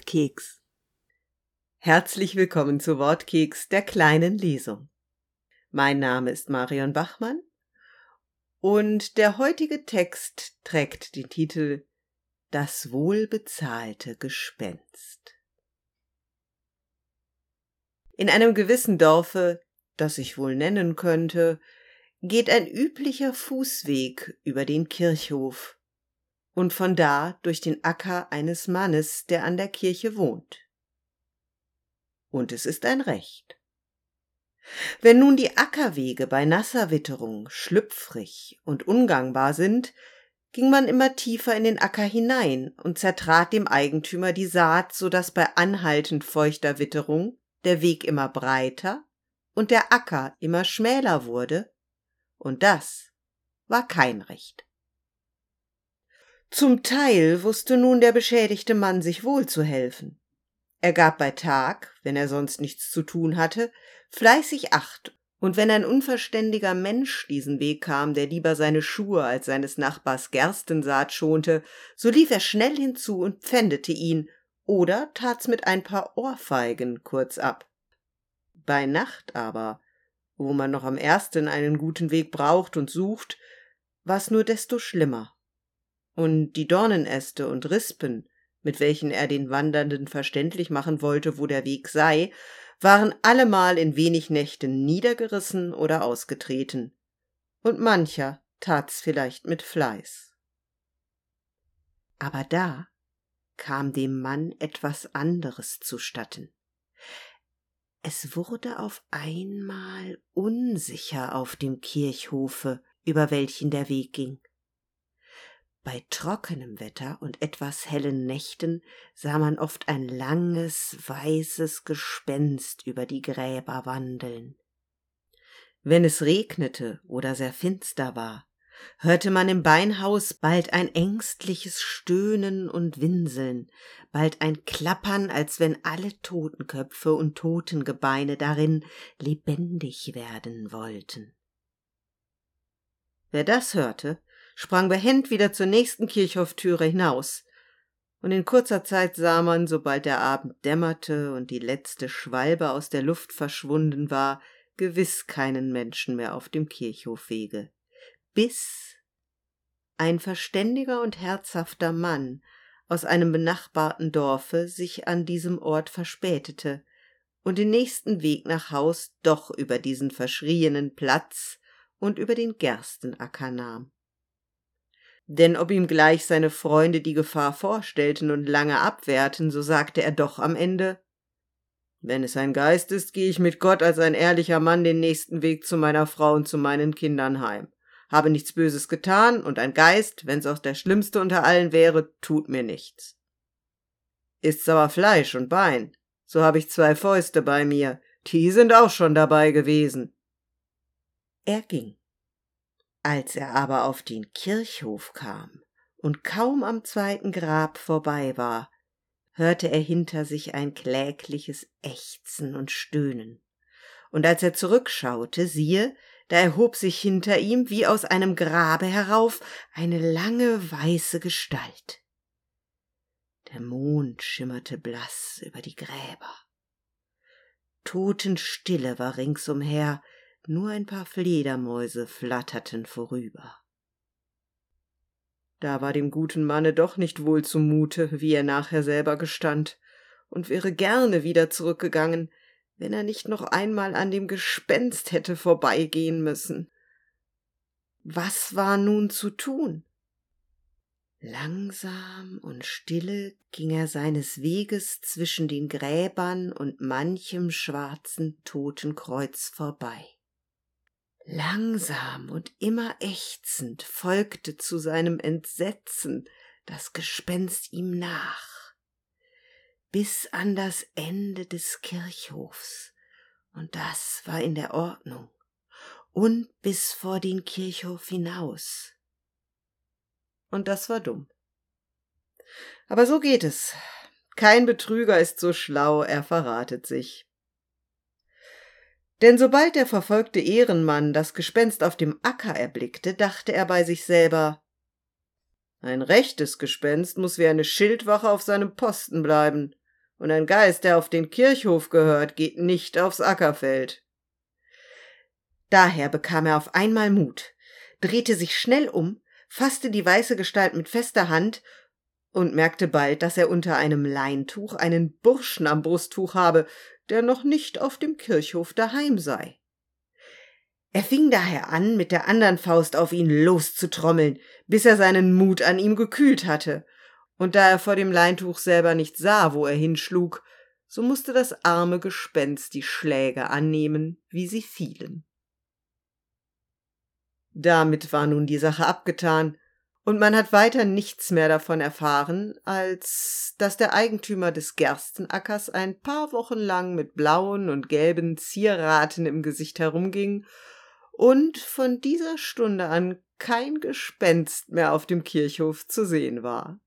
Wortkeks. Herzlich willkommen zu Wortkeks, der kleinen Lesung. Mein Name ist Marion Bachmann und der heutige Text trägt den Titel Das wohlbezahlte Gespenst. In einem gewissen Dorfe, das ich wohl nennen könnte, geht ein üblicher Fußweg über den Kirchhof und von da durch den Acker eines Mannes, der an der Kirche wohnt. Und es ist ein Recht. Wenn nun die Ackerwege bei nasser Witterung schlüpfrig und ungangbar sind, ging man immer tiefer in den Acker hinein und zertrat dem Eigentümer die Saat, so daß bei anhaltend feuchter Witterung der Weg immer breiter und der Acker immer schmäler wurde, und das war kein Recht. Zum Teil wusste nun der beschädigte Mann sich wohl zu helfen. Er gab bei Tag, wenn er sonst nichts zu tun hatte, fleißig Acht, und wenn ein unverständiger Mensch diesen Weg kam, der lieber seine Schuhe als seines Nachbars Gerstensaat schonte, so lief er schnell hinzu und pfändete ihn oder tat's mit ein paar Ohrfeigen kurz ab. Bei Nacht aber, wo man noch am ersten einen guten Weg braucht und sucht, war's nur desto schlimmer. Und die Dornenäste und Rispen, mit welchen er den Wandernden verständlich machen wollte, wo der Weg sei, waren allemal in wenig Nächten niedergerissen oder ausgetreten, und mancher tat's vielleicht mit Fleiß. Aber da kam dem Mann etwas anderes zustatten. Es wurde auf einmal unsicher auf dem Kirchhofe, über welchen der Weg ging. Bei trockenem Wetter und etwas hellen Nächten sah man oft ein langes, weißes Gespenst über die Gräber wandeln. Wenn es regnete oder sehr finster war, hörte man im Beinhaus bald ein ängstliches Stöhnen und Winseln, bald ein Klappern, als wenn alle Totenköpfe und Totengebeine darin lebendig werden wollten. Wer das hörte, sprang behend wieder zur nächsten Kirchhoftüre hinaus, und in kurzer Zeit sah man, sobald der Abend dämmerte und die letzte Schwalbe aus der Luft verschwunden war, gewiss keinen Menschen mehr auf dem Kirchhofwege, bis ein verständiger und herzhafter Mann aus einem benachbarten Dorfe sich an diesem Ort verspätete und den nächsten Weg nach Haus doch über diesen verschrienen Platz und über den Gerstenacker nahm. Denn ob ihm gleich seine Freunde die Gefahr vorstellten und lange abwehrten, so sagte er doch am Ende: »Wenn es ein Geist ist, gehe ich mit Gott als ein ehrlicher Mann den nächsten Weg zu meiner Frau und zu meinen Kindern heim. Habe nichts Böses getan, und ein Geist, wenn's auch der schlimmste unter allen wäre, tut mir nichts. Ist's aber Fleisch und Bein, so habe ich 2 Fäuste bei mir, die sind auch schon dabei gewesen.« Er ging. Als er aber auf den Kirchhof kam und kaum am 2. Grab vorbei war, hörte er hinter sich ein klägliches Ächzen und Stöhnen. Und als er zurückschaute, siehe, da erhob sich hinter ihm wie aus einem Grabe herauf eine lange weiße Gestalt. Der Mond schimmerte blass über die Gräber. Totenstille war ringsumher, nur ein paar Fledermäuse flatterten vorüber. Da war dem guten Manne doch nicht wohl zumute, wie er nachher selber gestand, und wäre gerne wieder zurückgegangen, wenn er nicht noch einmal an dem Gespenst hätte vorbeigehen müssen. Was war nun zu tun? Langsam und stille ging er seines Weges zwischen den Gräbern und manchem schwarzen Totenkreuz vorbei. Langsam und immer ächzend folgte zu seinem Entsetzen das Gespenst ihm nach, bis an das Ende des Kirchhofs, und das war in der Ordnung, und bis vor den Kirchhof hinaus. Und das war dumm. Aber so geht es. Kein Betrüger ist so schlau, er verratet sich. Denn sobald der verfolgte Ehrenmann das Gespenst auf dem Acker erblickte, dachte er bei sich selber: Ein rechtes Gespenst muß wie eine Schildwache auf seinem Posten bleiben. und ein Geist, der auf den Kirchhof gehört, geht nicht aufs Ackerfeld. Daher bekam er auf einmal Mut, drehte sich schnell um, fasste die weiße Gestalt mit fester Hand und merkte bald, dass er unter einem Leintuch einen Burschen am Brusttuch habe, der noch nicht auf dem Kirchhof daheim sei. Er fing daher an, mit der andern Faust auf ihn loszutrommeln, bis er seinen Mut an ihm gekühlt hatte, und da er vor dem Leintuch selber nicht sah, wo er hinschlug, so musste das arme Gespenst die Schläge annehmen, wie sie fielen. Damit war nun die Sache abgetan, und man hat weiter nichts mehr davon erfahren, als dass der Eigentümer des Gerstenackers ein paar Wochen lang mit blauen und gelben Zieraten im Gesicht herumging und von dieser Stunde an kein Gespenst mehr auf dem Kirchhof zu sehen war.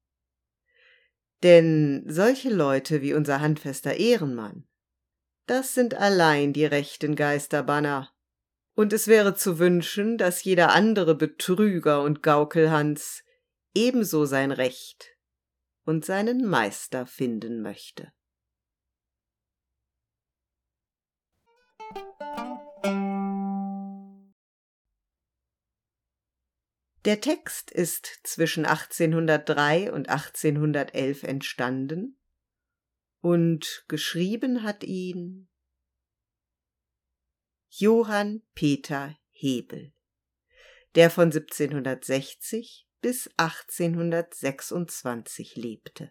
Denn solche Leute wie unser handfester Ehrenmann, das sind allein die rechten Geisterbanner, und es wäre zu wünschen, dass jeder andere Betrüger und Gaukelhans ebenso sein Recht und seinen Meister finden möchte. Der Text ist zwischen 1803 und 1811 entstanden und geschrieben hat ihn Johann Peter Hebel, der von 1760 bis 1826 lebte.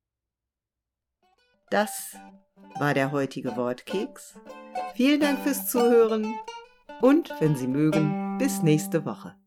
Das war der heutige Wortkeks. Vielen Dank fürs Zuhören und, wenn Sie mögen, bis nächste Woche.